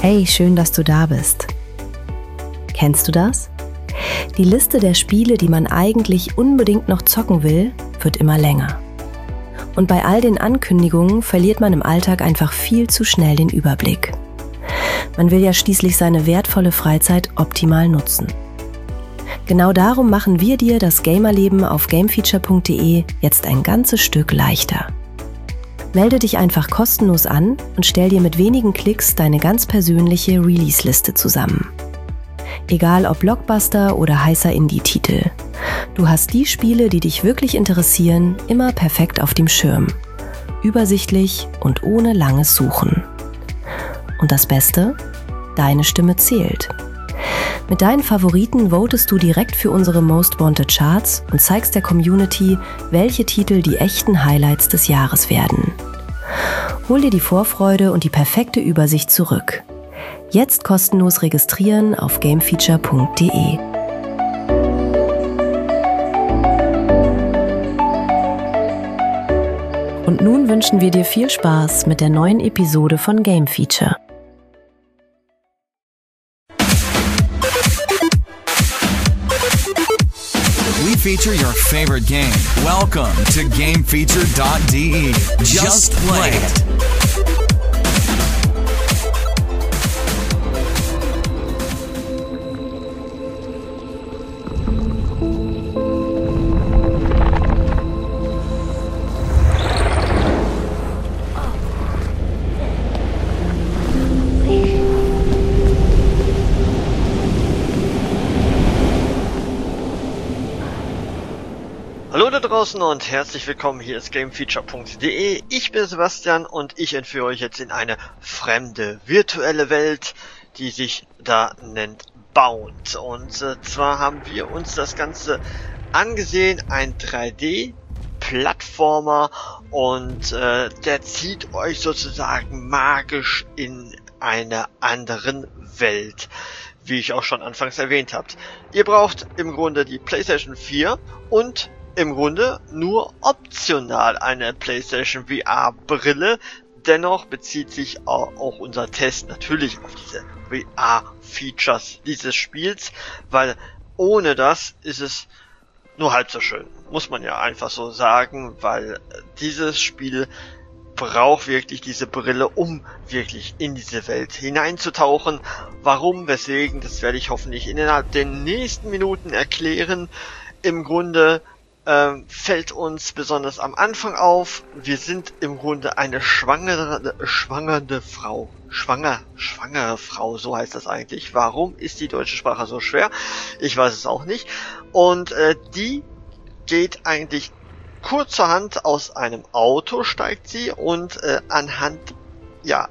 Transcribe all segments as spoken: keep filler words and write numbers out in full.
Hey, schön, dass du da bist. Kennst du das? Die Liste der Spiele, die man eigentlich unbedingt noch zocken will, wird immer länger. Und bei all den Ankündigungen verliert man im Alltag einfach viel zu schnell den Überblick. Man will ja schließlich seine wertvolle Freizeit optimal nutzen. Genau darum machen wir dir das Gamerleben auf gamefeature punkt de jetzt ein ganzes Stück leichter. Melde dich einfach kostenlos an und stell dir mit wenigen Klicks deine ganz persönliche Release-Liste zusammen. Egal ob Blockbuster oder heißer Indie-Titel. Du hast die Spiele, die dich wirklich interessieren, immer perfekt auf dem Schirm. Übersichtlich und ohne langes Suchen. Und das Beste? Deine Stimme zählt. Mit deinen Favoriten votest du direkt für unsere Most Wanted Charts und zeigst der Community, welche Titel die echten Highlights des Jahres werden. Hol dir die Vorfreude und die perfekte Übersicht zurück. Jetzt kostenlos registrieren auf gamefeature punkt de. Und nun wünschen wir dir viel Spaß mit der neuen Episode von Game Feature. We feature your favorite game. Welcome to gamefeature dot de. Just play it. Hallo da draußen und herzlich willkommen, hier ist gamefeature punkt de. Ich bin Sebastian und ich entführe euch jetzt in eine fremde virtuelle Welt, die sich da nennt Bound. Und äh, zwar haben wir uns das Ganze angesehen, ein drei D-Plattformer, und äh, der zieht euch sozusagen magisch in einer anderen Welt, wie ich auch schon anfangs erwähnt habt. Ihr braucht im Grunde die PlayStation vier und im Grunde nur optional eine PlayStation V R-Brille. Dennoch bezieht sich auch unser Test natürlich auf diese V R-Features dieses Spiels, weil ohne das ist es nur halb so schön. Muss man ja einfach so sagen, weil dieses Spiel braucht wirklich diese Brille, um wirklich in diese Welt hineinzutauchen. Warum, weswegen, das werde ich hoffentlich innerhalb der nächsten Minuten erklären. Im Grunde Ähm, fällt uns besonders am Anfang auf, wir sind im Grunde eine schwangere, schwangere Frau. Schwanger, schwangere Frau, so heißt das eigentlich. Warum ist die deutsche Sprache so schwer? Ich weiß es auch nicht. Und äh, die geht eigentlich kurzerhand aus einem Auto, steigt sie und äh, anhand, ja,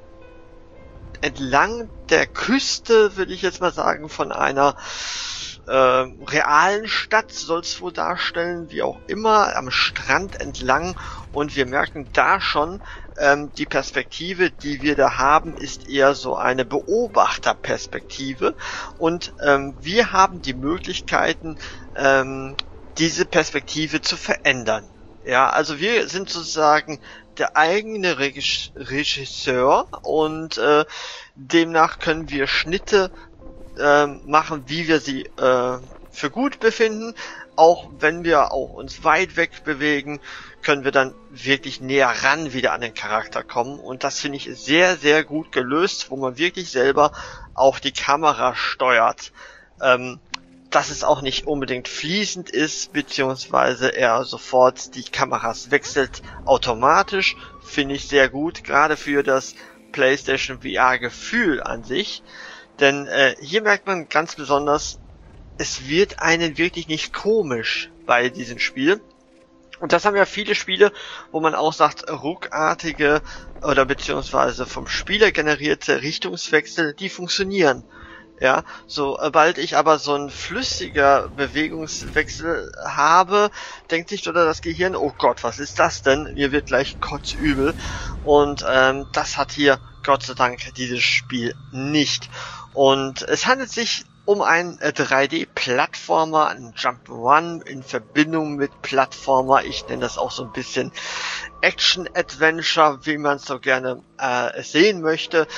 entlang der Küste, würde ich jetzt mal sagen, von einer Äh, realen Stadt soll es wohl darstellen, wie auch immer, am Strand entlang, und wir merken da schon, ähm, die Perspektive, die wir da haben, ist eher so eine Beobachterperspektive, und ähm, wir haben die Möglichkeiten, ähm, diese Perspektive zu verändern. Ja, also wir sind sozusagen der eigene Regis- Regisseur, und äh, demnach können wir Schnitte Äh, machen, wie wir sie äh, für gut befinden. Auch wenn wir auch uns weit weg bewegen, können wir dann wirklich näher ran wieder an den Charakter kommen. Und das finde ich sehr, sehr gut gelöst, wo man wirklich selber auch die Kamera steuert. Ähm, dass es auch nicht unbedingt fließend ist, beziehungsweise er sofort die Kameras wechselt automatisch, finde ich sehr gut, gerade für das PlayStation V R-Gefühl an sich. Denn äh, hier merkt man ganz besonders, es wird einen wirklich nicht komisch bei diesem Spiel. Und das haben ja viele Spiele, wo man auch sagt, ruckartige oder beziehungsweise vom Spieler generierte Richtungswechsel, die funktionieren. Ja, sobald ich aber so ein flüssiger Bewegungswechsel habe, denkt sich oder das Gehirn, oh Gott, was ist das denn? Mir wird gleich kotzübel. Und ähm, das hat hier Gott sei Dank dieses Spiel nicht. Und es handelt sich um einen drei D-Plattformer, einen Jump'n'Run in Verbindung mit Plattformer. Ich nenne das auch so ein bisschen Action-Adventure, wie man es so gerne äh, sehen möchte.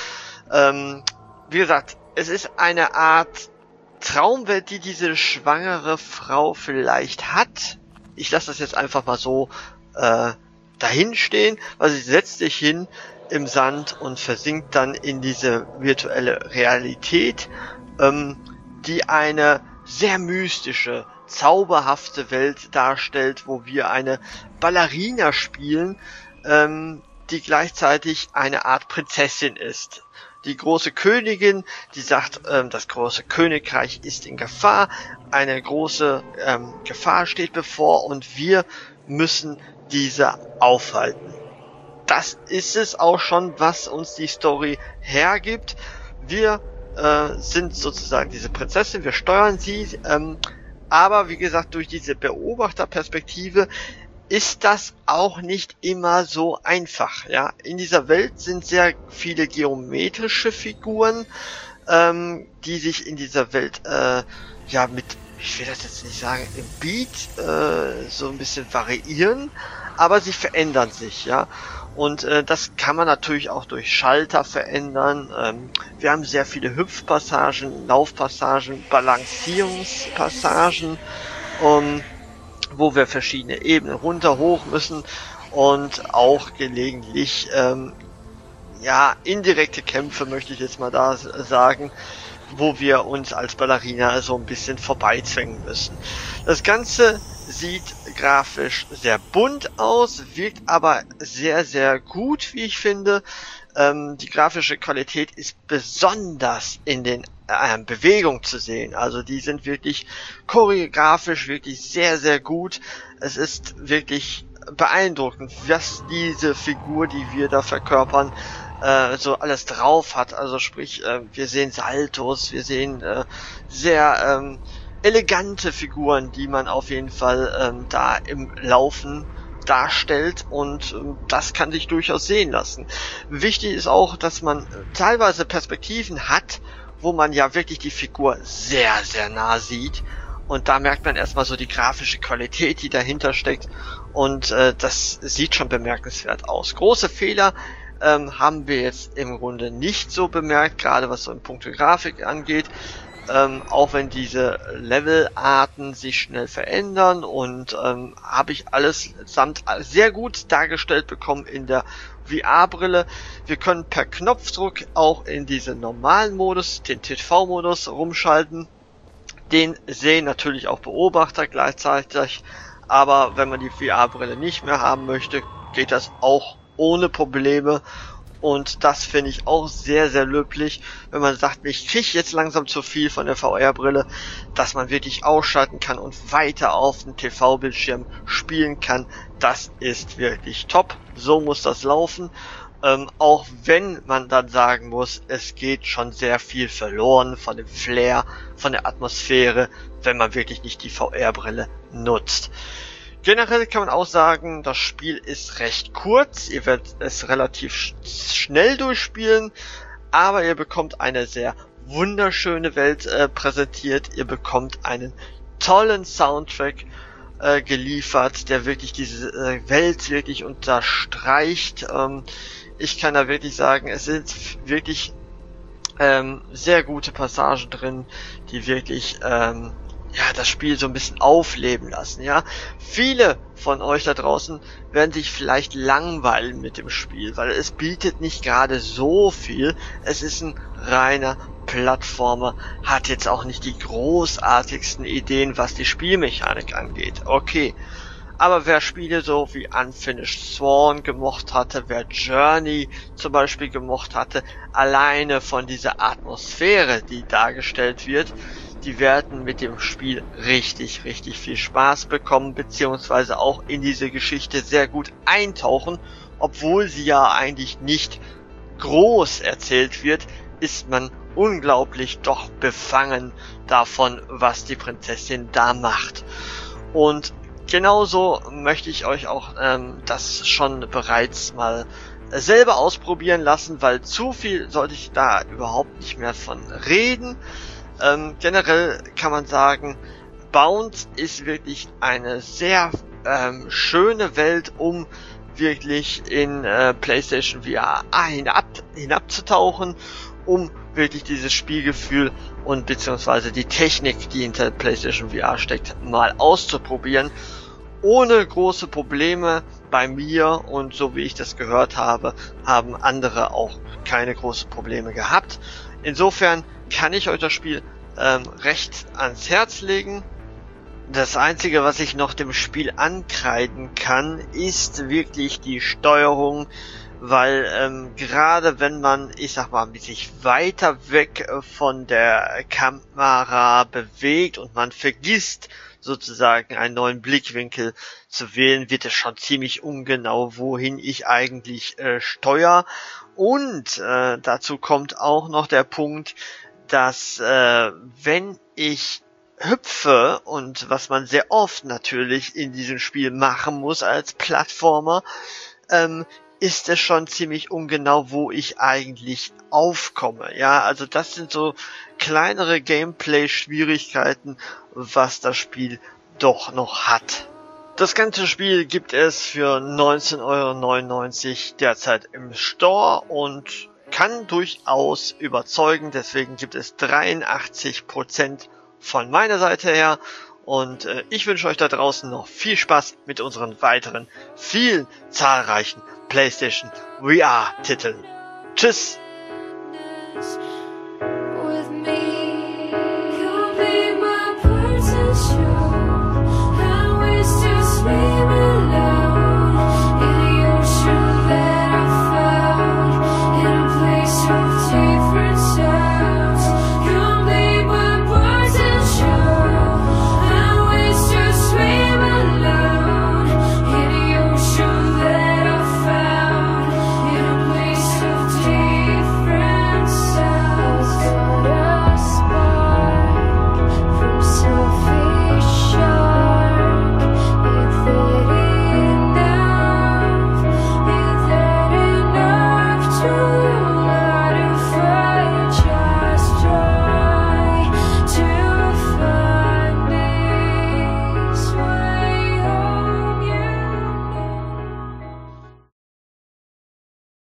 Ähm, wie gesagt, es ist eine Art Traumwelt, die diese schwangere Frau vielleicht hat. Ich lasse das jetzt einfach mal so äh, dahinstehen, weil sie setzt sich hin im Sand und versinkt dann in diese virtuelle Realität, ähm, die eine sehr mystische, zauberhafte Welt darstellt, wo wir eine Ballerina spielen, ähm, die gleichzeitig eine Art Prinzessin ist. Die große Königin, die sagt, ähm, das große Königreich ist in Gefahr, eine große ähm, Gefahr steht bevor und wir müssen diese aufhalten. Das ist es auch schon, was uns die Story hergibt. Wir äh, sind sozusagen diese Prinzessin, wir steuern sie, ähm, aber wie gesagt, durch diese Beobachterperspektive ist das auch nicht immer so einfach. Ja, in dieser Welt sind sehr viele geometrische Figuren, ähm, die sich in dieser Welt äh, ja mit, ich will das jetzt nicht sagen, im Beat äh, so ein bisschen variieren, aber sie verändern sich, ja. Und äh, das kann man natürlich auch durch Schalter verändern. Ähm, wir haben sehr viele Hüpfpassagen, Laufpassagen, Balancierungspassagen, um wo wir verschiedene Ebenen runter, hoch müssen und auch gelegentlich ähm, ja indirekte Kämpfe, möchte ich jetzt mal da sagen, wo wir uns als Ballerina so ein bisschen vorbeizwängen müssen. Das Ganze sieht grafisch sehr bunt aus, wirkt aber sehr, sehr gut, wie ich finde. Ähm, die grafische Qualität ist besonders in den äh, Bewegungen zu sehen. Also die sind wirklich choreografisch wirklich sehr, sehr gut. Es ist wirklich beeindruckend, was diese Figur, die wir da verkörpern, äh, so alles drauf hat. Also sprich, äh, wir sehen Saltos, wir sehen äh, sehr ähm, elegante Figuren, die man auf jeden Fall ähm, da im Laufen darstellt und ähm, das kann sich durchaus sehen lassen. Wichtig ist auch, dass man teilweise Perspektiven hat, wo man ja wirklich die Figur sehr, sehr nah sieht und da merkt man erstmal so die grafische Qualität, die dahinter steckt und äh, das sieht schon bemerkenswert aus. Große Fehler ähm, haben wir jetzt im Grunde nicht so bemerkt, gerade was so in puncto Grafik angeht. Ähm, auch wenn diese Levelarten sich schnell verändern und ähm, habe ich alles samt sehr gut dargestellt bekommen in der V R-Brille. Wir können per Knopfdruck auch in diesen normalen Modus, den T V-Modus rumschalten. Den sehen natürlich auch Beobachter gleichzeitig, aber wenn man die V R-Brille nicht mehr haben möchte, geht das auch ohne Probleme. Und das finde ich auch sehr, sehr löblich, wenn man sagt, ich kriege jetzt langsam zu viel von der V R-Brille, dass man wirklich ausschalten kann und weiter auf dem T V-Bildschirm spielen kann. Das ist wirklich top. So muss das laufen. Ähm, auch wenn man dann sagen muss, es geht schon sehr viel verloren von dem Flair, von der Atmosphäre, wenn man wirklich nicht die V R-Brille nutzt. Generell kann man auch sagen, das Spiel ist recht kurz, ihr werdet es relativ sch schnell durchspielen, aber ihr bekommt eine sehr wunderschöne Welt äh, präsentiert, ihr bekommt einen tollen Soundtrack äh, geliefert, der wirklich diese äh, Welt wirklich unterstreicht. Ähm, ich kann da wirklich sagen, es sind wirklich ähm, sehr gute Passagen drin, die wirklich ähm, ja, das Spiel so ein bisschen aufleben lassen, ja. Viele von euch da draußen werden sich vielleicht langweilen mit dem Spiel, weil es bietet nicht gerade so viel. Es ist ein reiner Plattformer, hat jetzt auch nicht die großartigsten Ideen, was die Spielmechanik angeht. Okay. Aber wer Spiele so wie Unfinished Swan gemocht hatte, wer Journey zum Beispiel gemocht hatte, alleine von dieser Atmosphäre, die dargestellt wird, die werden mit dem Spiel richtig, richtig viel Spaß bekommen, beziehungsweise auch in diese Geschichte sehr gut eintauchen, obwohl sie ja eigentlich nicht groß erzählt wird, ist man unglaublich doch befangen davon, was die Prinzessin da macht. Und genauso möchte ich euch auch ähm, das schon bereits mal selber ausprobieren lassen, weil zu viel sollte ich da überhaupt nicht mehr von reden. Ähm, generell kann man sagen, Bound ist wirklich eine sehr ähm, schöne Welt, um wirklich in äh, PlayStation V R hinab, hinabzutauchen um wirklich dieses Spielgefühl und beziehungsweise die Technik, die hinter PlayStation V R steckt, mal auszuprobieren. Ohne große Probleme bei mir, und so wie ich das gehört habe, haben andere auch keine großen Probleme gehabt. Insofern kann ich euch das Spiel ähm, recht ans Herz legen. Das Einzige, was ich noch dem Spiel ankreiden kann, ist wirklich die Steuerung, weil ähm, gerade wenn man, ich sag mal, sich weiter weg von der Kamera bewegt und man vergisst sozusagen einen neuen Blickwinkel zu wählen, wird es schon ziemlich ungenau, wohin ich eigentlich äh, steuere. Und äh, dazu kommt auch noch der Punkt, dass äh, wenn ich hüpfe, und was man sehr oft natürlich in diesem Spiel machen muss als Plattformer, ähm, ist es schon ziemlich ungenau, wo ich eigentlich aufkomme. Ja, also das sind so kleinere Gameplay-Schwierigkeiten, was das Spiel doch noch hat. Das ganze Spiel gibt es für neunzehn Euro neunundneunzig derzeit im Store und kann durchaus überzeugen. Deswegen gibt es dreiundachtzig Prozent von meiner Seite her. Und äh, ich wünsche euch da draußen noch viel Spaß mit unseren weiteren, vielen zahlreichen PlayStation V R-Titeln. Tschüss!